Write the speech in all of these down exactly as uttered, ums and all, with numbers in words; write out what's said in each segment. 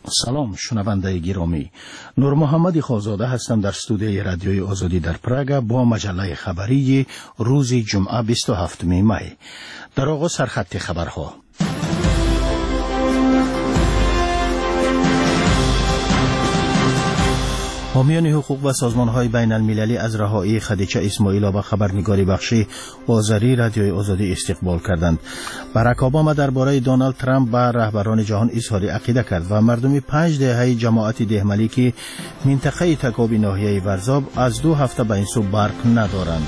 سلام شنونده گرامی، نور محمد خوازاده هستم در استودیوی رادیوی آزادی در پراگ با مجله خبری روز جمعه بیست و هفتم می. در آغاز سرخط خبرها. حامیان حقوق و سازمان‌های بین المللی از رهایی خدیجه اسماعیلووا خبرنگاری بخشی آذری رادیوی آزادی استقبال کردند. باراک اوباما درباره دونالد ترامپ با رهبران جهان اظهار عقیده کرد و مردم پنج دهه جماعت دهملی که منطقه تکاب ناحیه ورزاب از دو هفته به این سو برق ندارند.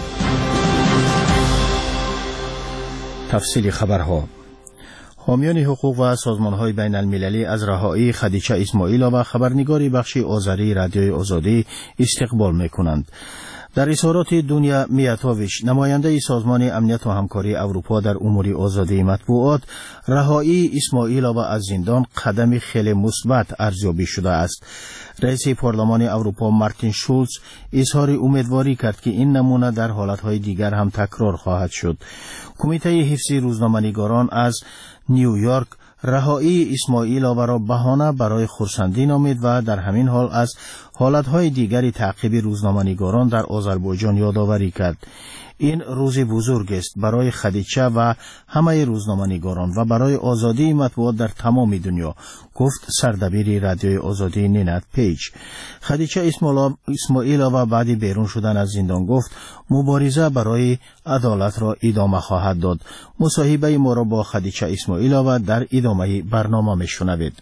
تفصیل خبرها. حامیان حقوق و سازمان‌های بین المللی از رهایی خدیجه اسماعیلووا خبرنگاری بخشی آذری رادیوی آزادی استقبال می‌کنند. در اظهارات دنیا میاتوویچ، نماینده سازمان امنیت و همکاری اروپا در امور آزادی مطبوعات، رهایی اسماعیلووا از زندان قدمی خیلی مثبت ارزیابی شده است. رئیس پارلمان اروپا مارتین شولز اظهار امیدواری کرد که این نمونه در حالتهای دیگر هم تکرار خواهد شد. کمیته حفظ روزنامه‌نگاران از نیویورک رهایی اسماعیلووا را بهانه برای خرسندی نامید و در همین حال از حالتهای دیگری تعقیب روزنامه‌نگاران در آذربایجان یادآوری کرد. این روزی بزرگ است برای خدیجه و همه روزنامه‌نگاران و برای آزادی مطبوعات در تمام دنیا، گفت سردبیر رادیوی آزادی نینت پیج. خدیجه اسماعیلووا بعد بیرون شدن از زندان گفت مبارزه برای عدالت را ادامه خواهد داد. مصاحبه ما را با خدیجه اسماعیلووا در ادامه برنامه میشنوید.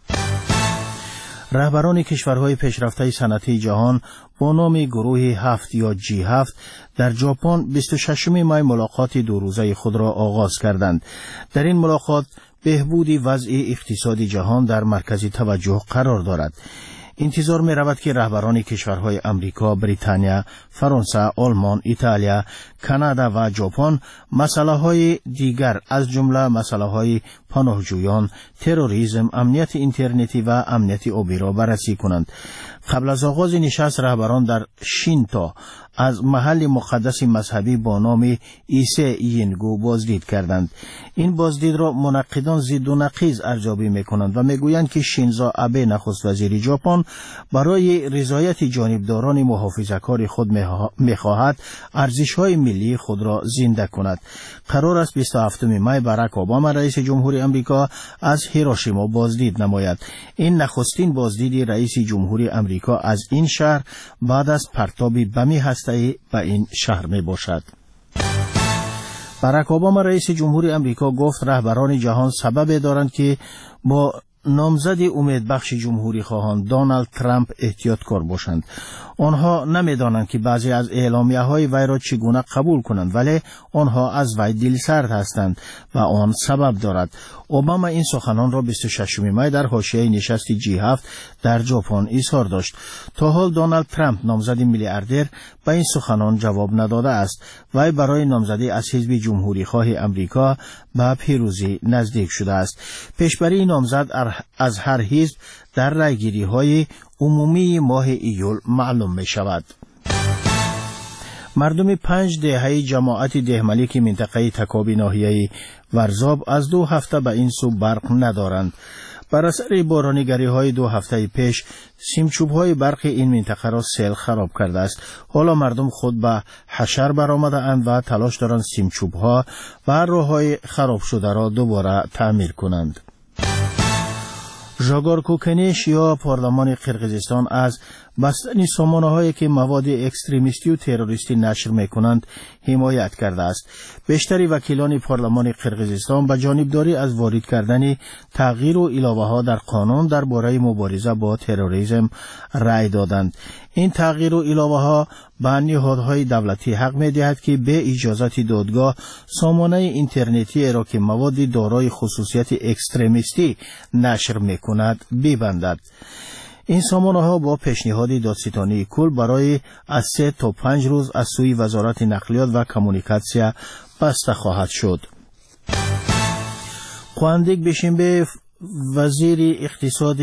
رهبران کشورهای پیشرفته صنعتی جهان با نام گروه هفت یا جی هفت در ژاپن بیست و ششم می ملاقات دو روزه خود را آغاز کردند. در این ملاقات بهبود وضع اقتصادی جهان در مرکز توجه قرار دارد. انتظار می رود که رهبران کشورهای امریکا، بریتانیا، فرانسه، آلمان، ایتالیا، کانادا و ژاپن مسئله های دیگر از جمله مسئله های پناهجویان، تروریسم، امنیت اینترنتی و امنیت آبی را بررسی کنند. قبل از آغاز نشست رهبران در شینتو از محل مقدس مذهبی با نام ایسه اینگو بازدید کردند. این بازدید را منقدان ضد و نقیض ارزیابی می‌کنند و میگویند که شینزو آبه نخست وزیر ژاپن برای رضایت جانبداران محافظه‌کار خود می‌خواهد ارزش‌های ملی خود را زنده کند. قرار است بیست و هفتم می باراک اوباما رئیس جمهوری آمریکا از هیروشیما بازدید نماید. این نخستین بازدید رئیس جمهوری آمریکا از این شهر بعد از پرتاب بم هسته‌ای به این شهر می باشد. باراک اوباما رئیس جمهوری آمریکا گفت رهبران جهان سبب دارند که با نامزد امیدبخش جمهوری خواهان دونالد ترامپ احتیاط کار باشند. آنها نمیدانند که بعضی از اعلامیه های وی را چگونه قبول کنند، ولی آنها از وی دلسرد هستند و آن سبب دارد. اوباما این سخنان را بیست و ششم می در حاشیه نشست جی هفت در ژاپن اظهار داشت. تا حال دونالد ترامپ نامزد میلیاردر به این سخنان جواب نداده است. وی برای نامزدی از حزب جمهوری خواه امریکا به پیروزی نزدیک شده است. پیشبری نامزد از هر حزب در رایگیری های عمومی ماه ایول معلوم می شود. مردم پنج دهه جماعت دهملی که منطقه تکاب ناحیه ورزاب از دو هفته به این سو برق ندارند. بر اثر بارانگری های دو هفته پیش سیمچوب های برق این منطقه را سیل خراب کرده است. حالا مردم خود به حشر برآمده اند و تلاش دارند سیمچوب ها و راه های خراب شده را دوباره تعمیر کنند. ژاگار کوکنیش یا پارلمان قرقیزستان از بستن سامانه هایی که مواد اکستریمیستی و تروریستی نشر میکنند حمایت کرده است. بیشتری وکیلان پارلمان قرقیزستان به جانبداری از وارد کردن تغییر و علاوه ها در قانون درباره مبارزه با تروریسم رأی دادند. این تغییر و علاوه ها به نهادهای دولتی حق می دهد که به اجازت دادگاه سامانه اینترنتی را که مواد دارای خصوصیت اکستریمیستی نشر می کند ببندد. این سامانه ها با پیشنهاد دادستانی کل برای از سه تا پنج روز از سوی وزارت نقلیات و کمونیکاسیون بسته خواهد شد. قواندیک بشنبه وزیر اقتصاد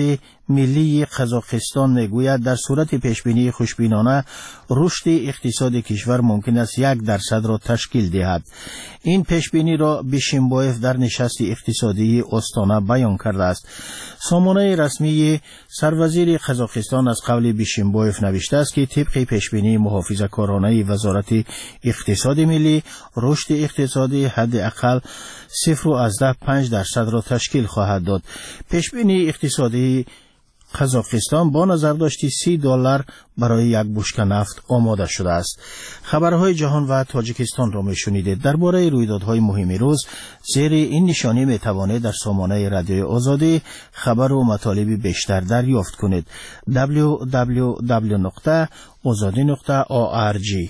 ملی قزاقستان میگوید در صورت پیشبینی خوشبینانه رشد اقتصاد کشور ممکن است یک درصد را تشکیل دهد. این پیشبینی را بیشیمبایف در نشست اقتصادی استانه بیان کرده است. سامانه رسمی سروزیر قزاقستان از قول بیشیمبایف نوشته است که طبق پیشبینی محافظه‌کارانه وزارت اقتصاد ملی رشد اقتصادی حداقل صفر و از ده پنج درصد را تشکیل خواهد داد. پیشبینی اقتصادی قزاقستان با نظر داشتی سی دلار برای یک بشکه نفت آماده شده است. خبرهای جهان و تاجیکستان را میشنیدید. درباره رویدادهای مهم روز زیر این نشانی میتوانید در سامانه رادیوی آزادی خبر و مطالب بیشتر دریافت کنید. دبلیو دبلیو دبلیو نقطه آزادی نقطه او آر جی.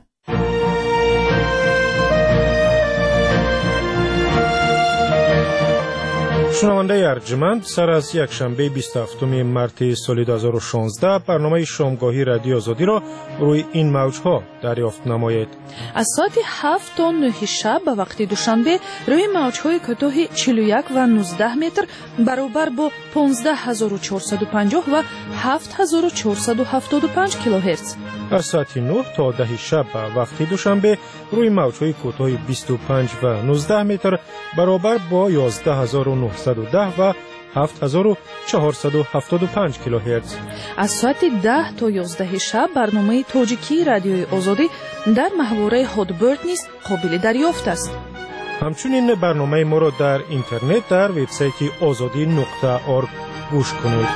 شنونده ارجمند، سر از یک شنبه بیست و هفتم مارس سال دو هزار و شانزده برنامه شامگاهی رادیو آزادی را روی این موجها دریافت نمایید. از ساعت هفت تا نه شب به وقت دوشنبه روی موجهای کوتاه چهل و یک و نوزده متر برابر با پانزده هزار و چهارصد و پنجاه و هفت هزار و چهارصد و هفتاد و پنج کیلوهرتز. از ساعت نه تا ده شب به وقت دوشنبه روی موجهای کوتاه بیست و پنج و نوزده متر برابر با یازده هزار و نهصد و ده و هفت هزار و چهارصد و هفتاد و پنج کیلوهرتز. از ساعت ده تا یازده شب برنامه تاجیکی رادیوی آزادی در محوره هادبرد نیز قابل دریافت است. همچنین برنامه ما را در اینترنت در وبسایت آزادی نقطه اورگ گوش کنید.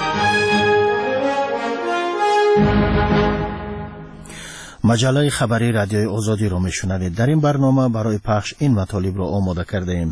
مجله خبری رادیوی آزادی را میشنوید. در این برنامه برای پخش این مطالب را آماده کرده ایم.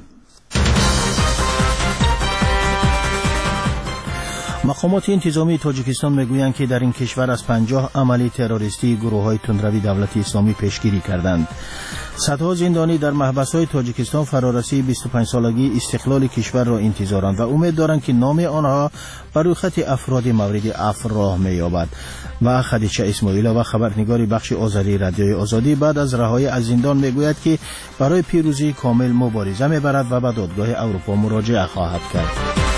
مقامات انتظامی تاجیکستان میگویند که در این کشور از پنجاه عملی تروریستی گروه‌های تندروی دولت اسلامی پیشگیری کردند. صدها زندانی در محبس‌های تاجیکستان فرارسی بیست و پنج سالگی استقلال کشور را انتظارند و امید دارند که نام آنها بر روی خط افراد مورد عفو راه می‌یابد. و خدیجه اسماعیلова خبرنگار بخش آذری رادیوی آزادی بعد از رهایی از زندان میگوید که برای پیروزی کامل مبارزه میبرد و به دادگاه اروپا مراجعه خواهد کرد.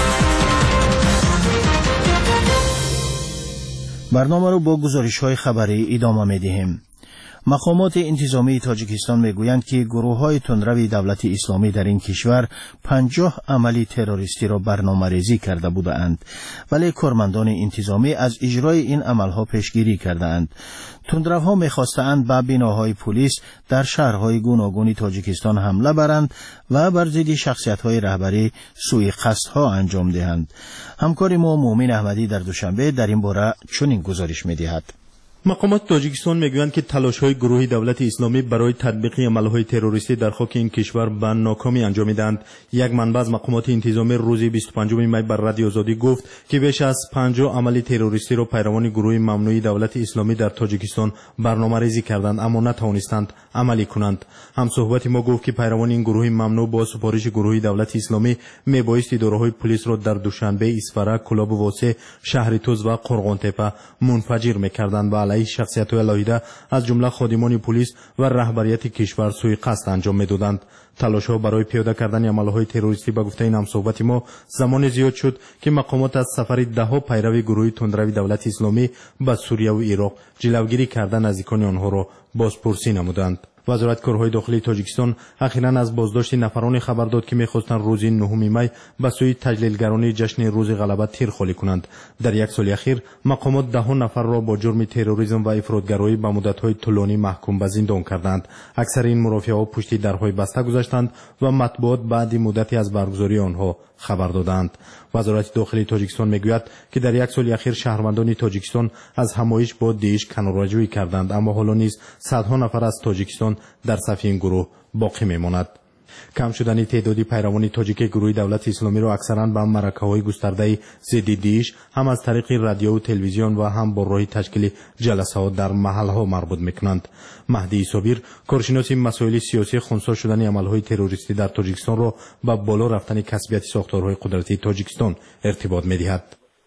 برنامه رو با گزارش‌های خبری ادامه می‌دهیم. مقامات انتظامی تاجیکستان میگویند که گروه‌های تندروی دولت اسلامی در این کشور پنجاه عملی تروریستی را برنامه‌ریزی کرده بودند، ولی کارمندان انتظامی از اجرای این عمل‌ها پیشگیری کردند. تندروها می‌خواستند به بناهای پلیس در شهرهای گوناگون تاجیکستان حمله برند و بر ضد شخصیت‌های رهبری سوء قصدها انجام دهند. همکار ما مومن احمدی در دوشنبه در این باره چنین گزارش می‌دهد. مقامات تاجیکستان میگویند که تلاش‌های گروه دولت اسلامی برای تطبیق عمل‌های تروریستی در خاک این کشور به ناکامی انجامیدند. یک منبع از مقامات انتظامی روز بیست و پنجم می بر رادیو آزادی گفت که بیش از پنجاه عمل تروریستی را پیروان گروه ممنوع دولت اسلامی در تاجیکستان برنامه‌ریزی کردند اما نتوانستند عملی کنند. همصحبت ما گفت که پیروان این گروه ممنوع با سفارش گروه دولت اسلامی میبایست اداره‌های پلیس را در دوشنبه، اسفره، کلاب واسه، شهر توز و قرغانتپه منفجر می‌کردند و علیه شخصیت‌های علیحده از جمله خادمان پلیس و رهبریت کشور سوء قصد انجام می‌دادند. تلاش‌ها برای پیاده کردن عمل‌های تروریستی به گفته این همصحبت ما زمان زیاد شد که مقامات از سفر ده‌ها پیرو گروه تندروی دولت اسلامی به سوریه و عراق جلوگیری کردن نزدیکان آنها را بازپرسی نمودند. وزارت کارهای داخلی تاجیکستان اخیراً از بازداشت نفرانی خبر داد که می‌خواستند روز نهم می به سوی تجلیلگرانی جشن روز غلبه تیر خالی کنند. در یک سال اخیر مقامات ده نفر را با جرم تروریسم و افراطگرایی به مدت‌های طولانی محکوم به زندان کردند. اکثر این مرافعه‌ها پشت درهای بسته گذاشتند و مطبوعات بعد مدتی از برگزاری آنها خبر دادند. وزارت داخلی تاجیکستان میگوید که در یک سال اخیر شهروندان تاجیکستان از همایش با دیش کناره‌جویی کردند اما حالا نیز صدها نفر از تاجیکستان در صف این گروه باقی میماند. کم شدن تعدادی پیروان تاجیک گروه دولت اسلامی را اکثرا به معرکه‌های گسترده ضد دیش هم از طریق رادیو و تلویزیون و هم با راه تشکیل جلسات در محل‌ها مربوط می‌کنند. مهدی صابر کارشناس مسائل سیاسی خنثی شدن عمل‌های تروریستی در تاجیکستان را با بالا رفتن کسبیت ساختارهای قدرتی تاجیکستان ارتباط می‌دهد.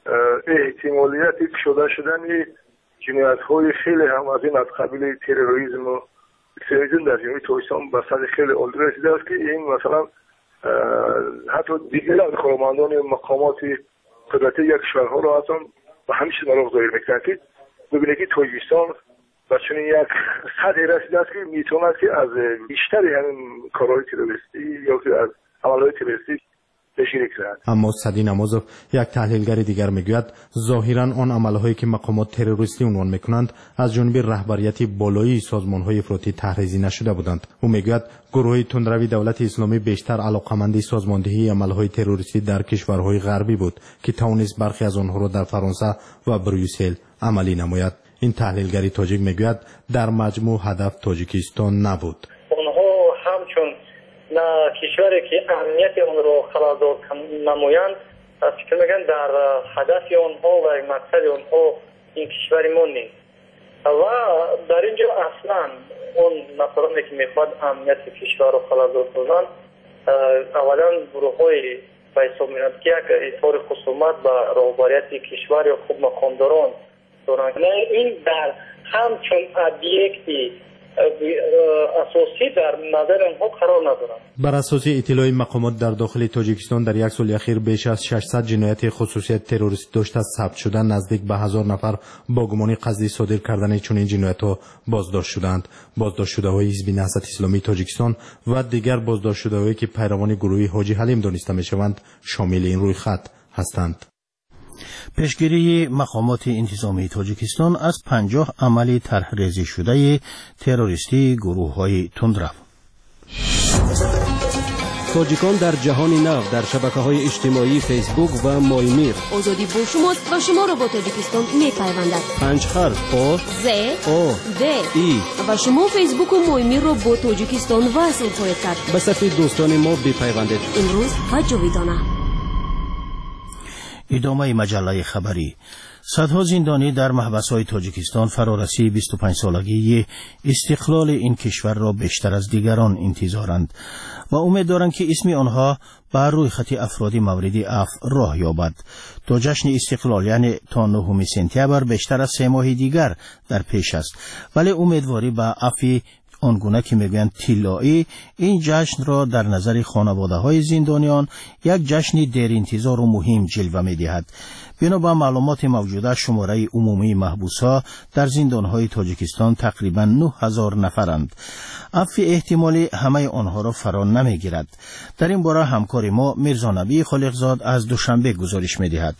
احتمالیت شده شدن جنایت‌های خیلی هم از این از قبیل تروریسم و سیاستون در جمهوری تاجیکستان به سطح خیلی عالی رسیده است که این مثلا حتی دیگر از کارمندان مقامات قدرت یک کشورها رو از آن و همیشه نراغ ظاهر میکنه که ببینه که تاجیکستان و چون یک سطحی رسیده است که میتواند که از بیشتری همین کارهای تروریستی یا که از عملهای تروریستی پیشگیری کند. اما سدی نمازوف یک تحلیلگر دیگر میگوید ظاهرا آن عملهایی که مقامات تروریستی عنوان میکنند از جانب رهبریت بالایی سازمانهای افراطی تحریزی نشده بودند. او میگوید گروه تندروی دولت اسلامی بیشتر علاقمند سازماندهی عملهای تروریستی در کشورهای غربی بود که توانست برخی از آنها را در فرانسه و بریوسل عملی نماید. این تحلیلگری تاجیک میگوید در مجموع هدف تاجیکستان نبود. آنها همچون نه کشوری که امنیت اون رو خلال نمایند فکر میگن در هدف آنها و مقصد آنها این کشوری ما نیست و در اینجا اصلا اون نفرانی که میخواد امنیت کشور رو خلال کنند اولا گروه های به حساب میاد که یک اظهار خصومت به رهبریت کشور یا خوب مقامداران دارند. این در همچون ابیکتی اساسی در نظر آنها قرار ندارند. بر اساس اطلاع مقامات در داخل تاجیکستان در یک سال اخیر بیش از ششصد جنایت خصوصیت تروریستی داشته ثبت شده. نزدیک به هزار نفر با گمان قصدی صادر کردن چنین جنایت‌ها بازداشت شدند. بازداشت شده‌های حزب نهضت اسلامی تاجیکستان و دیگر بازداشت شده‌هایی که پیروان گروه حاجی حلیم دانسته می‌شوند شامل این رویخط هستند. پیشگیری مقامات انتظامی تاجیکستان از پنجاه عمل طرح‌ریزی شده تروریستی گروه‌های تندرو. تاجیکان در جهان نو در شبکه‌های اجتماعی فیسبوک و مایمیر. آزادی با شماست و شما را با تاجیکستان می‌پیوندد. پنج حرف آ ز آ د ای و شما فیسبوک و مایمیر را با تاجیکستان وصل خواهید کرد. به صفحه دوستان ما بپیوندید. امروز و جاویدانه. ادامه مجله خبری. صدها زندانی در محبس‌های تاجیکستان فرارسی بیست و پنج سالگی استقلال این کشور را بیشتر از دیگران انتظارند و امید دارند که اسم آنها بر روی خط افرادی مورد عفو راه یابد. تا جشن استقلال یعنی تا نهم سپتامبر بیشتر از سه ماه دیگر در پیش است، ولی امیدواری به عفو آنگونه که میگویند طلایی این جشن را در نظر خانواده های زندانیان یک جشن دیر انتظار و مهم جلوه میدهد. بنا به معلومات موجوده شماره عمومی محبوس‌ها در زندان‌های تاجیکستان تقریباً نه هزار نفرند. عفو احتمالی همه آنها را فرا نمیگیرد. در این باره همکار ما میرزا نبی خالقزاد از دوشنبه گزارش میدهد.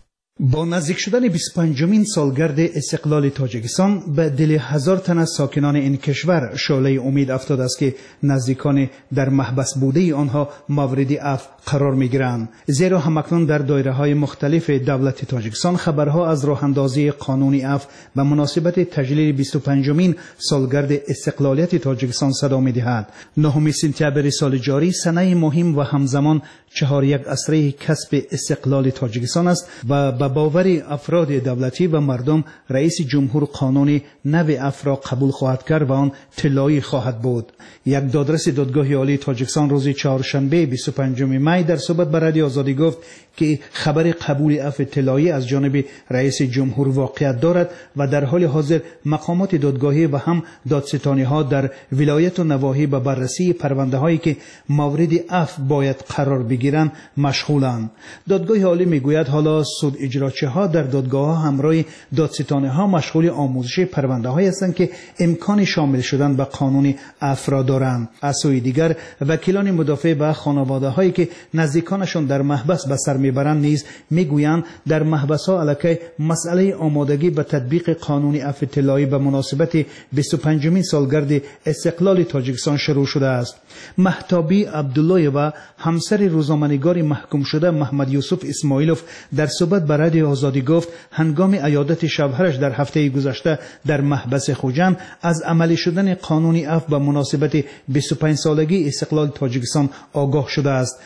با نزدیک شدن بیست و پنجمین سالگرد استقلال تاجیکستان به دل هزار تن از ساکنان این کشور شعله امید افتاده است که نزدیکان در محبس بوده آنها مورد عفو قرار می‌گیرند، زیرا همکنون در دایره‌های مختلف دولت تاجیکستان خبرها از راه اندازی قانون عفو به مناسبت تجلیل بیست و پنجمین سالگرد استقلالیت تاجیکستان صدا می‌دهد. نهم سپتامبر سال جاری سنه مهم و همزمان چهار یک عصره کسب استقلال تاجیکستان است و به باور افراد دولتی و مردم رئیس جمهور قانون نو عفو را قبول خواهد کرد و آن طلایی خواهد بود. یک دادرس دادگاه عالی تاجیکستان روز چهارشنبه بیست و پنجم می در صحبت با رادیو آزادی گفت که خبر قبول عفو طلایی از جانب رئیس جمهور واقعیت دارد و در حال حاضر مقامات دادگاهی و هم دادستانی ها در ولایت و نواحی به بررسی پرونده هایی که مورد عفو باید قرار بگیرند مشغولند. دادگاه عالی میگوید حالا سود اجراچه ها در دادگاه ها همراه دادستانی ها مشغول آموزش پرونده هایی هستند که امکان شامل شدن به قانون عفو را دارند. از سوی دیگر وکیلان مدافع به خانواده هایی که نزدیکانشان در محبس به سر میبرند نیز میگویند در محبس ها علیه مسئله آمادگی به تطبیق قانون عفو طلایی به مناسبت بیست و پنجمین سالگرد استقلال تاجیکستان شروع شده است. مهتابی عبدالله و همسر روزنامه‌نگار محکوم شده محمد یوسف اسماعیلوف در صحبت با رادیو آزادی گفت هنگام عیادت شوهرش در هفته گذشته در محبس خوجند از عملی شدن قانون عفو به مناسبت بیست و پنج سالگی استقلال تاجیکستان آگاه شده است.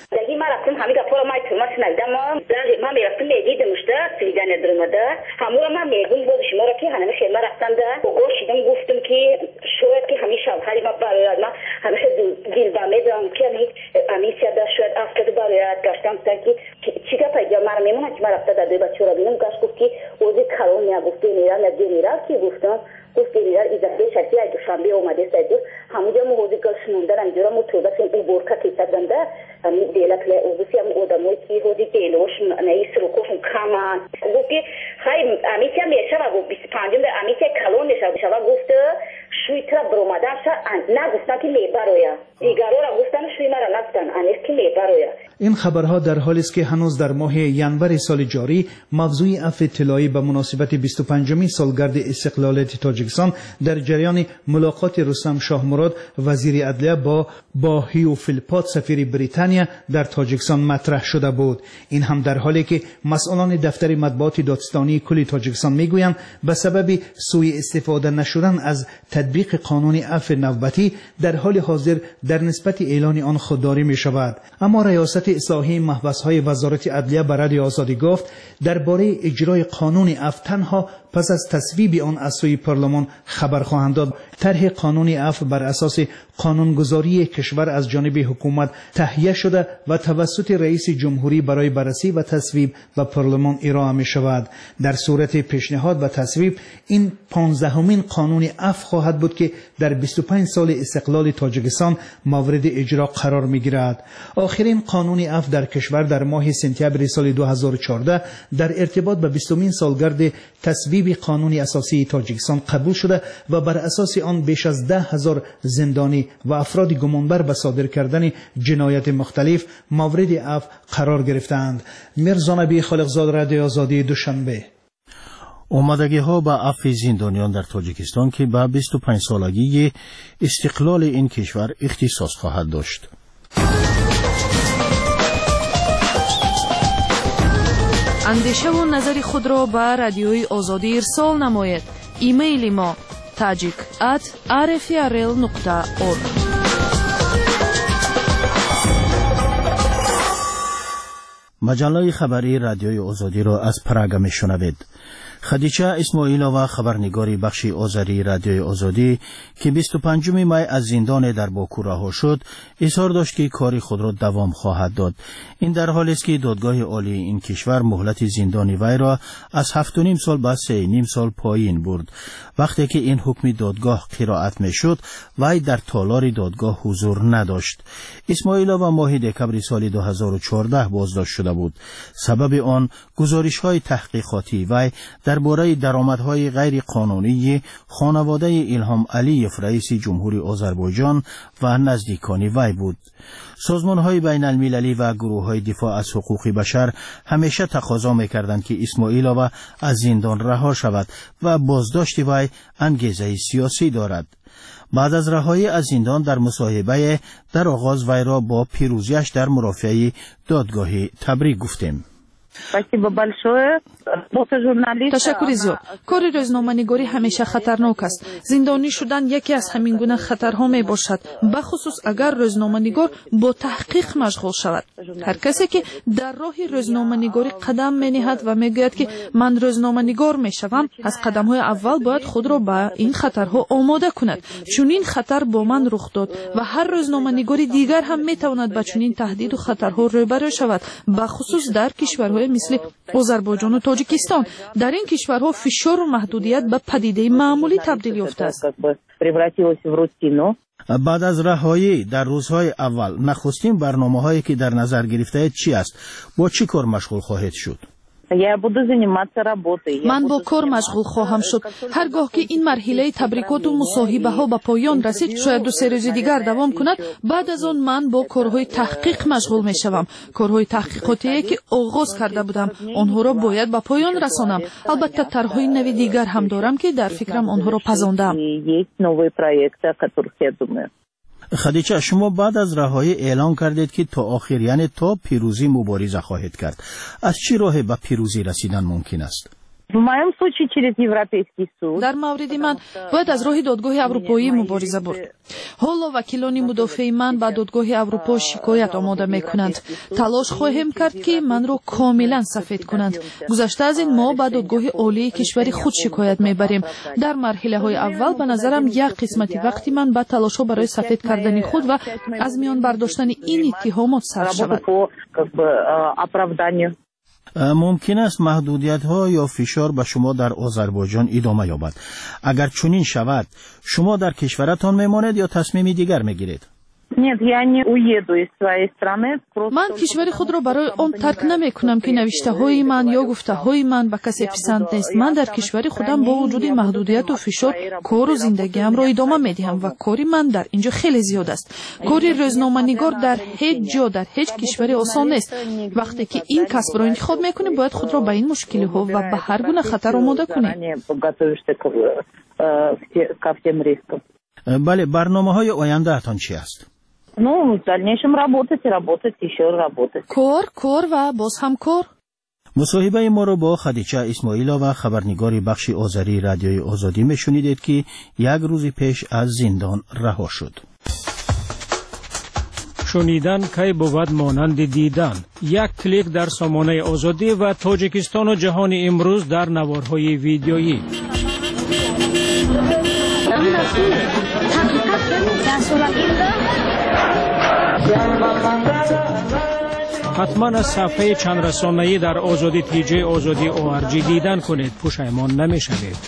من میرفتم میدیدم مشته سویدن درمده همون من میگم بود شما را که همه خیلی رفتم ده و گوشیدم گفتم که شاید که همیشه شوهری ما برایت ما همیشه دل با میدم که همیشه سیاده شاید افکت برایت گشتم تا که چی که پیدا مرا میمونه که من رفته در دوی بچه را بینم گشت گفت که اوزی کارون یا گفته میرم یا دی میرم که گفتم گفت دیگر ایزده شکی اگه شنبه اومده سایدو همونجا مو حوزی کل شموندن همجورا مو توبه سیم ای بورکا کیسدنده همی دیلک لی اوزی هم اودموی کی حوزی دیلوش نیس رو کفن کمان گفت که خیلی امیتی هم میشه و گفت بیست و پنجم به امیتی کلون نشه و گفت شوی ترا برومدن شا نه گفتن که میبرویا دیگرو را گفتن شوی مرا نگفتن انیست که میبرویا. این خبرها در حالی است که هنوز در ماه ینور سال جاری موضوع عفو طلایی به مناسبت بیست و پنجمین سالگرد استقلالیت تاجیکستان در جریان ملاقات رستم شاه مراد وزیر عدلیه با با هیو فیلپات سفیر بریتانیا در تاجیکستان مطرح شده بود. این هم در حالی که مسئولان دفتر مطبوعات دادستانی کل تاجیکستان میگویند به سبب سوء استفاده نشدن از تطبیق قانون عفو نوبتی در حال حاضر در نسبت اعلان آن خودداری می شود. اما ریاست اصلاحی محبس‌های وزارت عدلیه به رادیو آزادی گفت درباره اجرای قانون عفو تنها پس از تصویب آن از سوی پارلمان خبر خواهند داد. طرح قانون عفو بر اساس قانونگذاری کشور از جانب حکومت تهیه شده و توسط رئیس جمهوری برای بررسی و تصویب و پارلمان ارائه می شود. در صورت پیشنهاد و تصویب این پانزدهمین قانون عفو خواهد بود که در بیست و پنج سال استقلال تاجیکستان مورد اجرا قرار می گیرد. آخرین قانون عفو در کشور در ماه سپتامبر سال دو هزار و چهارده در ارتباط به بیستمین سالگرد تصویب قانون اساسی تاجیکستان قبول شده و بر اساس آن بیش از ده هزار زندانی و افراد گمانبر به صادر کردن جنایت مختلف مورد عفو قرار گرفتند. مرزا نبی خالقزاد، رادیو آزادی، دوشنبه. آمادگی ها به عفو زندانیان در تاجیکستان که به بیست و پنج سالگی استقلال این کشور اختصاص خواهد داشت. اندیشه و نظر خود را به رادیوی آزادی ارسال نماید. ایمیل ما تاجیک ات آر اف ای ار ال نقطه اور. مجله خبری رادیوی آزادی را از پراگ میشنوید. خدیجه اسماعیلова خبرنگاری بخش آذری رادیوی آزادی که بیست و پنجم می از زندان در باکو رها شد اظهار داشت که کار خود را دوام خواهد داد. این در حالی است که دادگاه عالی این کشور مهلت زندانی وی را از هفت و نیم سال به سه و نیم سال پایین برد. وقتی که این حکم دادگاه قرائت می شد وی در تالار دادگاه حضور نداشت. اسماعیلova ماه دکمبر سال دو هزار و چهارده بازداشت شده بود. سبب آن گزارش های تحقیقاتی وی درباره درآمدهای غیر قانونی خانواده الهام علیف رئیس جمهوری آذربایجان و نزدیکان وی بود. سازمان‌های بین المللی و گروه‌های دفاع از حقوق بشر همیشه تقاضا می‌کردند که اسماعیلova از زندان رها شود و بازداشت وی انگیزه سیاسی دارد. بعد از رهایی از زندان در مصاحبه در آغاز وی را با پیروزیش در مرافعه دادگاه تبریک گفتیم. تشکر زیاد. کار روزنامه‌نگاری همیشه خطرناک است. زندانی شدن یکی از همین گونه خطرها می باشد، به خصوص اگر روزنامه‌نگار با تحقیق مشغول شود. هر کسی که در راه روزنامه‌نگاری قدم می‌نهد و میگوید که من روزنامه‌نگار می‌شوم، از قدم‌های اول باید خود را به این خطرها آماده کند. چون این خطر با من رخ داد و هر روزنامه‌نگاری دیگر هم می‌تواند با چنین تهدید و خطرها روبرو شود، به خصوص در کشورهای مثل آذربایجان و تاجیکستان. در این کشورها فشار و محدودیت به پدیده معمولی تبدیل یافته است. بعد از رهایی در روزهای اول نخستین برنامه‌هایی که در نظر گرفته چی است؟ با چی کار مشغول خواهید شد؟ من با کار مشغول خواهم شد. هرگاه که این مرحله تبریکات و مصاحبه ها به پایان رسید، شاید دو سه روز دیگر دوام کند، بعد از آن من با کارهای تحقیق مشغول می شوم. کارهای تحقیقاتی که آغاز کرده بودم آنها را باید به پایان رسانم. البته طرحهای نوی دیگر هم دارم که در فکرم آنها را پزاندم. خدیجه، شما بعد از رهایی اعلان کردید که تا آخر، یعنی تا پیروزی مبارزه خواهید کرد. از چه راه به پیروزی رسیدن ممکن است؟ در مورد من باید از راه دادگاه اروپایی مبارزه برد. حالا وکیلان مدافع من به دادگاه اروپا شکایت آماده می کنند. تلاش خواهیم کرد که من را کاملا سفید کنند. گذشته از این ما به دادگاه عالی کشور خود شکایت می بریم. در مرحله های اول به نظرم یک قسمتی وقتی من به تلاش ها برای سفید کردن خود و از میان برداشتن این اتهامات صرف شود. ممکن است محدودیت ها یا فشار به شما در آذربایجان ادامه یابد. اگر چنین شود شما در کشورتان میمانید یا تصمیمی دیگر میگیرید؟ من کشور خود را برای آن ترک نمی کنم که نوشته های من یا گفته های من به کسی پسند نیست. من در کشور خودم با وجود محدودیت و فشار کار و زندگیم را ادامه می دهم و کاری من در اینجا خیلی زیاد است. کاری روزنامه‌نگار در هیچ جا در هیچ کشوری آسان نیست. وقتی که این کسب را انتخاب میکنی باید خود را به این مشکل ها و به هر گونه خطر آماده کنی. بله، برنامه های آینده اتان چی است؟ Ну, в дальнейшем работать и работать, еще работать. کار، کار و باز هم کار. مصاحبه ما را با خدیجه اسماعیلova خبرنگار بخش آذری رادیوی آزادی میشنیدید که یک روز پیش از زندان رها شد. شنیدن کی بود مانند دیدن. یک کلیک در سامانه آزادی و تاجیکستان و جهان امروز در نوارهای ویدیویی. حتما از صفحه چند رسانه‌ای در آزادی تیجی آزادی او ار جی دیدن کنید، پشیمان نمی‌شوید.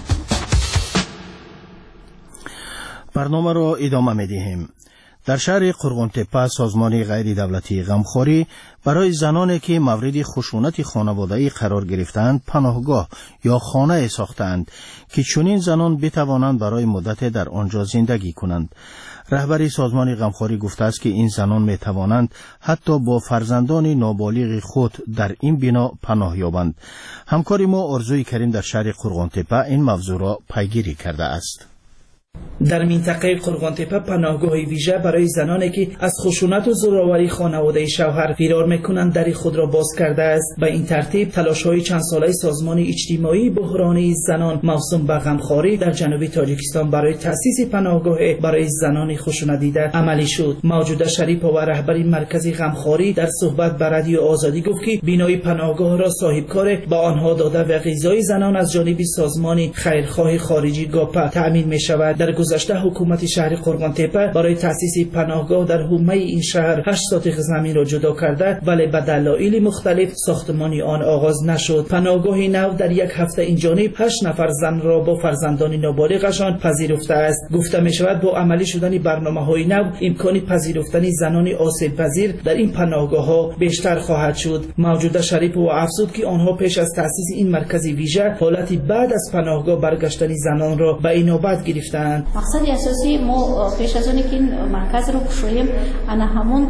برنامه را ادامه می‌دهیم. در شهر قرغن‌تپه سازمان غیر دولتی غمخواری برای زنانی که مورد خشونت خانوادگی قرار گرفتند پناهگاه یا خانه ساختند که چنین زنان بتوانند برای مدت در آنجا زندگی کنند. رهبری سازمان غمخواری گفته است که این زنان می توانند حتی با فرزندان نابالغ خود در این بنا پناه یابند. همکاری ما آرزوی کریم در شهر قرغن‌تپه این موضوع را پیگیری کرده است. در منطقه قرغن‌تپه پناهگاه ویژه برای زنانی که از خشونت و زورآوری خانواده شوهر فرار میکنند در خود را باز کرده است. به این ترتیب تلاش‌های چند ساله سازمان اجتماعی بحرانی زنان موسوم به غمخواری در جنوب تاجیکستان برای تأسیس پناهگاه برای زنان خشونت دیده عملی شد. موجوده شریپова رهبری مرکز غمخواری در صحبت با رادیو آزادی گفت که بینای پناهگاه را صاحبکار به آنها داده و غذای زنان از جانب سازمان خیرخواه خارجی گاپا تأمین می شود. در گذشته حکومت شهر قرغن‌تپه برای تأسیس پناهگاه در حومه این شهر هشت ساتق زمین را جدا کرده ولی به دلایل مختلف ساختمان آن آغاز نشد. پناهگاه نو در یک هفته این جانب هشت نفر زن را با فرزندان نابالغشان پذیرفته است. گفته می شود با عملی شدن برنامه‌های نو امکان پذیرفتن زنان آسیب پذیر در این پناهگاه ها بیشتر خواهد شد. موجوده شریف و افزود که آنها پیش از تأسیس این مرکز ویژه حالتی بعد از پناهگاه برگشتن زنان را به اینابت گرفتند. مقصد اساسی ما پیش از اون که این مرکز رو گشاییم انا همون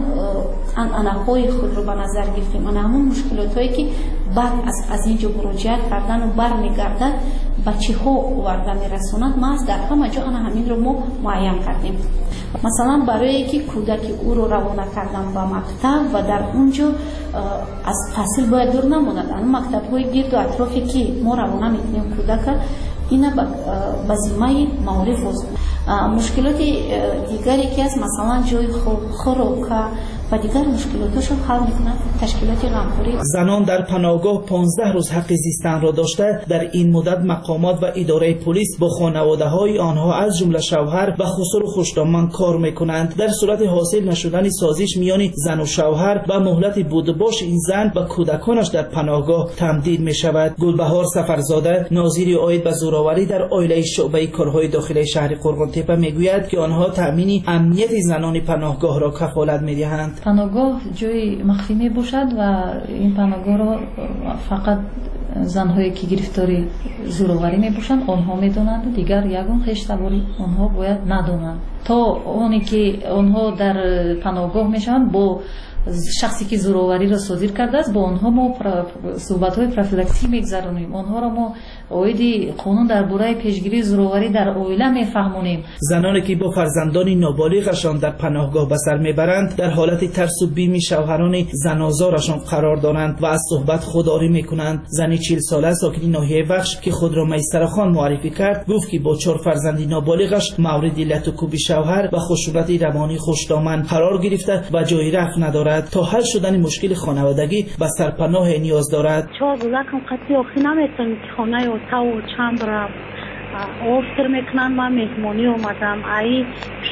اناهای خود رو به نظر گرفتیم، انا همون مشکلاتایی که بعد از از اینجا مراجعه کردن و برمیگردن بچه ها ورده میرسوند ما از در همه جا انا همین رو ما معین کردیم. مثلا برای که کودک او رو روانه کردن به مکتب و در اونجا از تحصیل باید دور نموند. انا مکتب های گرد و اطرافی که ما روانه میکنیم کودک اینا به ذمه معارف است. مشکلات دیگری که است مثلا جای خوراک و دیگر مشکلاتش رو حل میکنن تشکیلات غمخواری. زنان در پناهگاه پانزده روز حق زیستن را داشته در این مدت مقامات و اداره پلیس با خانواده های آنها از جمله شوهر و خسر و خوشدامن کار میکنند. در صورت حاصل نشدن سازش میان زن و شوهر و مهلت بودباش این زن و کودکانش در پناهگاه تمدید می شود. گلبهار سفرزاده ناظری عاید به زورآوری در عایله شعبه کارهای داخلی شهر قرغن‌تپه میگوید که آنها تامین امنیت زنان پناهگاه را کفالت میدهند. پناهگاه جای مخفی می باشد و این پناهگاه را فقط زنهایی که گرفتاری زورآوری می باشند آنها می دانند و دیگر یگان خویشتواری آنها باید ندانند تا اونی که آنها در پناهگاه می شوند با شخصی که زورآوری را صادر کرده است با آنها ما صحبت‌های پروفیلاکسی می‌گذرانیم. آنها را ما اویدی قانون درباره پیشگیری زورآوری در عائله می‌فهمونیم. زنانی که با فرزندان نابالغشان در پناهگاه به سر میبرند در حالت ترس و بیم شوهران زنازارشان قرار دارند و از صحبت خودداری میکنند. زنی چهل ساله ساکن ناحیه بخش که خود را میسر خان معرفی کرد گفت که با چهار فرزند نابالغش مورد لط و کوب شوهر و خشونت روانی خوشدامن قرار گرفته و جای رفت ندارد. تا حل شدن مشکل خانوادگی به سرپناه نیاز دارد. چهار روزکم قطعی آخی نمیتونم که خانه و تا و چند را آفتر میکنن. من مهمانی اومدم ای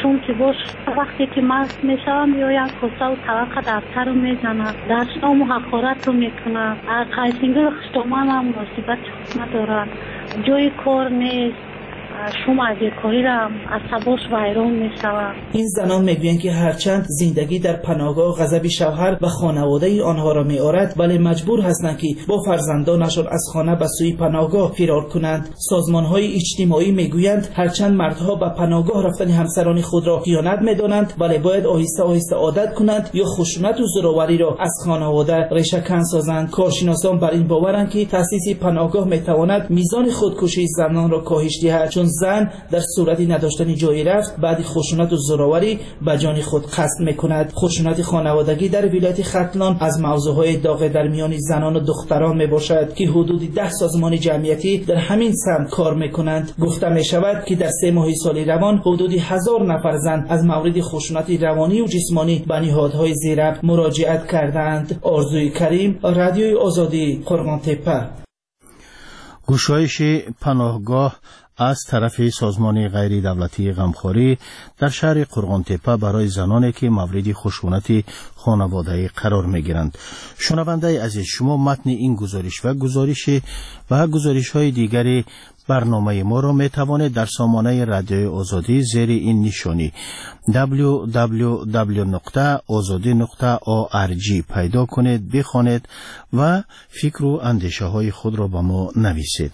چون که باش وقتی که مست میشم یا یک کسه و طبقه دفتر رو میزنم درسنام و حقارت رو میکنم از قیسینگر خشتامان هم مصیبت ندارن جای کار نیست شما از کاری را از سباش ویران میشوم. این زنان میگویند که هرچند زندگی در پناهگاه غضب شوهر و خانواده آنها را میآرد ولی مجبور هستند که با فرزندانشان از خانه به سوی پناهگاه فرار کنند. سازمانهای اجتماعی میگویند هرچند مردها به پناهگاه رفتن همسران خود را خیانت میدانند ولی باید آهسته آهسته عادت کنند یا خشونت و زورآوری را از خانواده ریشه‌کن سازند. کارشناسان بر این باورند که تأسیس پناهگاه میتواند میزان خودکشی زنان را کاهش دهد چون زن در صورت نداشتن جایی رفت بعد خشونت و زورآوری به جان خود قصد میکند. خشونت خانوادگی در ولایت ختلان از موضوعهای داغ در میان زنان و دختران میباشد که حدود ده سازمان جمعیتی در همین سمت کار میکنند. گفته میشود که در سه ماه سال روان حدود هزار نفر زن از مورد خشونت روانی و جسمانی به نهادهای زیرک مراجعت کردند. آرزوی کریم، رادیوی آزادی، قرغان تپه. گشایش پناهگاه از طرف سازمان غیر دولتی غمخواری در شهر قرغان تپه برای زنانی که مورد خشونت خانوادگی قرار میگیرند. شنونده عزیز، شما متن این گزارش و گزارش و گزارش های دیگری برنامه ما را می توانید در سامانه رادیوی آزادی زیر این نشانی دبلیو دبلیو دبلیو نقطه آزادی نقطه او آر جی پیدا کنید، بخوانید و فکر و اندیشه های خود را به ما نویسید.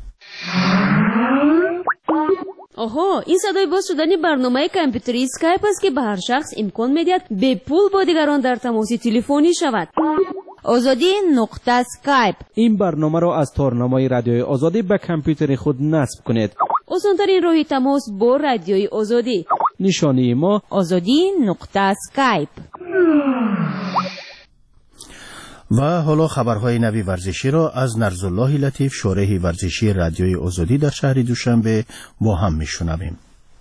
آها، این صدای باز شدن برنامه کامپیوتری اسکایپ است که به هر شخص امکان میدهد به پول با دیگران در تماس تلفنی شود. آزادی نقطه اسکایپ. این برنامه را از تارنامه رادیوی آزادی به کامپیوتر خود نصب کنید. آسان‌ترین راه تماس با رادیوی آزادی. نشانی ما آزادی نقطه اسکایپ. و حالا خبرهای نوی ورزشی را از نرزالله لطیف، شارح ورزشی رادیوی آزادی در شهر دوشنبه با هم میشنویم.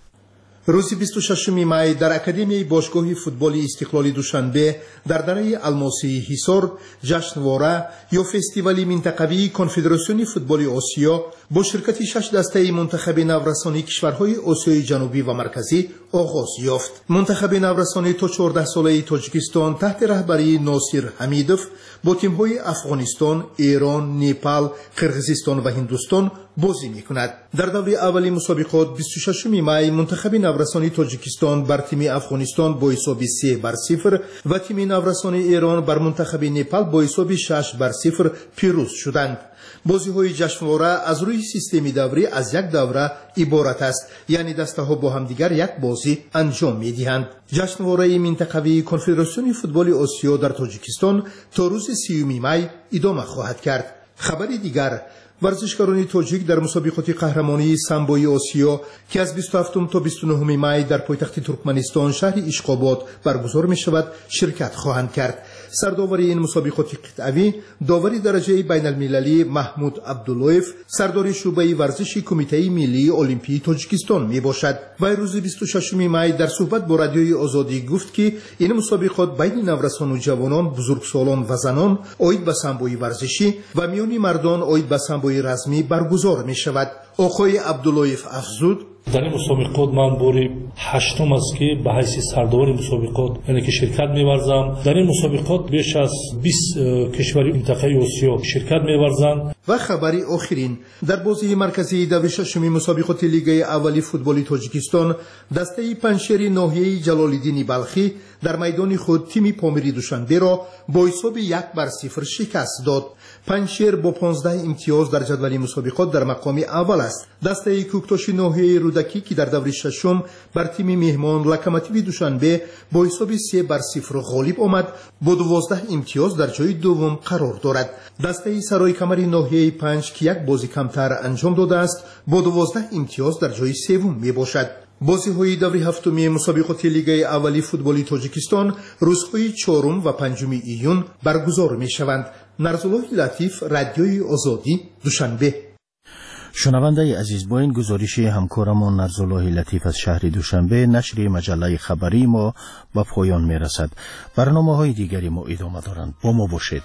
روز بیست و ششم می در اکادمی باشگاه فوتبال استقلال دوشنبه در دره الماسی حصار جشنواره یا فستیوال منطقوی کنفدراسیون فوتبال آسیا با شرکت شش دسته منتخب نورسانی کشورهای آسیای جنوبی و مرکزی آغاز یافت. منتخب نورسانی تا چهارده ساله تاجیکستان تحت رهبری ناصر حمیدوف با تیم‌های افغانستان، ایران، نپال، قرقیزستان و هندوستان بازی می‌کند. در دوره اولی مسابقات بیست و ششم می منتخب نورسانی تاجیکستان بر تیم افغانستان با حساب سه بر صفر و تیم نورسانی ایران بر منتخب نپال با حساب شش بر صفر پیروز شدند. بازی‌های جشنواره از روی سیستمی دوری از یک دوره عبارت است، یعنی دسته‌ها با هم دیگر یک بازی انجام می‌دهند. جشنواره منطقوی کنفدراسیون فوتبال آسیا در تاجیکستان تا روز سیوم می ادامه خواهد کرد. خبری دیگر، ورزشکاران تاجیک در مسابقات قهرمانی سامبوی آسیا که از بیست و هفتم تا بیست و نهم می در پایتخت ترکمنستان شهر اشخاباد برگزار می شود شرکت خواهند کرد. سرداوری این مسابقات قطعی داوری درجه بین المللی محمود عبداللهیف سردار شعبه ورزشی کمیته ملی المپی تاجیکستان می باشد. و روز بیست و ششم می در صحبت با رادیوی آزادی گفت که این مسابقات بین نورسان و جوانان، بزرگسالان و زنان آید به سامبوی ورزشی و میان مردان آید به سامبوی رسمی برگزار می شود. آقای عبداللهیف افزود: در این مسابقات من باری هشتم است که به حیث سردار مسابقات یعنی که شرکت می‌ورزم. در این مسابقات بیش از بیست کشور منطقه آسیا شرکت می‌ورزند. و خبری آخرین، در بازی مرکزی دوره ششم مسابقات لیگ اولی فوتبال تاجیکستان دسته پنجشیر ناحیه جلال‌الدین بلخی در میدان خود تیم پامیری دوشنبه را با حساب یک بر صفر شکست داد. پنجشیر با پانزده امتیاز در جدول مسابقات در مقام اول است. دسته کوکتاش ناحیه رودکی که در دوره ششم بر تیم مهمان لوکوموتیو دوشنبه با حساب سه بر صفر غالب آمد، با دوازده امتیاز در جای دوم قرار دارد. دسته سرای کمری ناحیه پنج که یک بازی کمتر انجام داده است با دوازده امتیاز در جای سوم می باشد. بازی‌های دوره هفتمی مسابقات لیگ اولی فوتبال تاجیکستان روزهای چهارم و پنجم ایون برگزار می‌شوند. نرزالله لطیف، رادیوی آزادی، دوشنبه. شنونده عزیز، با این گزارش همکارمان نرزالله لطیف از شهر دوشنبه نشر مجله خبری ما به پایان می‌رسد. برنامه‌های دیگری ما ادامه دارند. با ما باشید.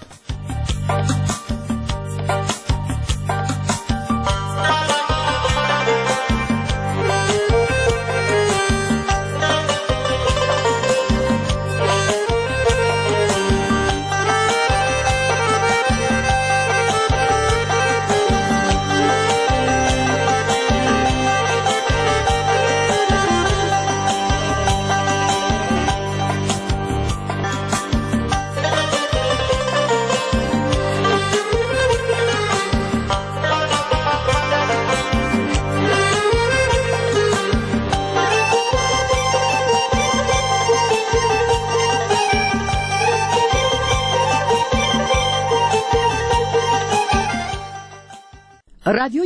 رادیو